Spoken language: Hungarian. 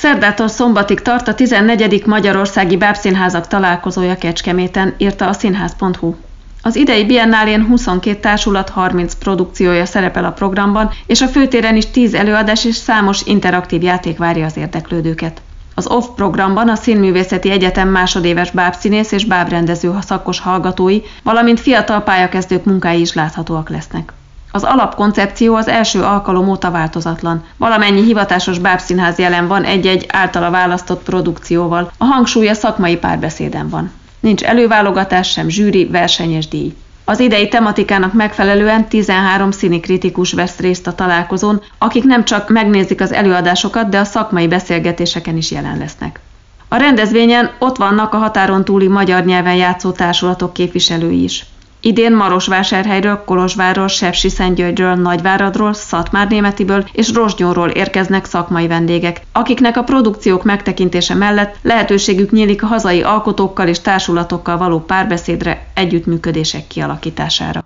Szerdától szombatig tart a 14. Magyarországi Bábszínházak találkozója Kecskeméten, írta a színház.hu. Az idei biennálén 22 társulat 30 produkciója szerepel a programban, és a főtéren is 10 előadás és számos interaktív játék várja az érdeklődőket. Az OFF programban a Színművészeti Egyetem másodéves bábszínész és bábrendező szakos hallgatói, valamint fiatal pályakezdők munkái is láthatóak lesznek. Az alapkoncepció az első alkalom óta változatlan. Valamennyi hivatásos bábszínház jelen van egy-egy általa választott produkcióval, a hangsúly a szakmai párbeszéden van. Nincs előválogatás, sem zsűri, verseny és díj. Az idei tematikának megfelelően 13 színikritikus vesz részt a találkozón, akik nem csak megnézik az előadásokat, de a szakmai beszélgetéseken is jelen lesznek. A rendezvényen ott vannak a határon túli magyar nyelven játszó társulatok képviselői is. Idén Marosvásárhelyről, Kolozsvárról, Sepsiszentgyörgyről, Nagyváradról, Szatmárnémetiből és Rozsnyóról érkeznek szakmai vendégek, akiknek a produkciók megtekintése mellett lehetőségük nyílik a hazai alkotókkal és társulatokkal való párbeszédre, együttműködések kialakítására.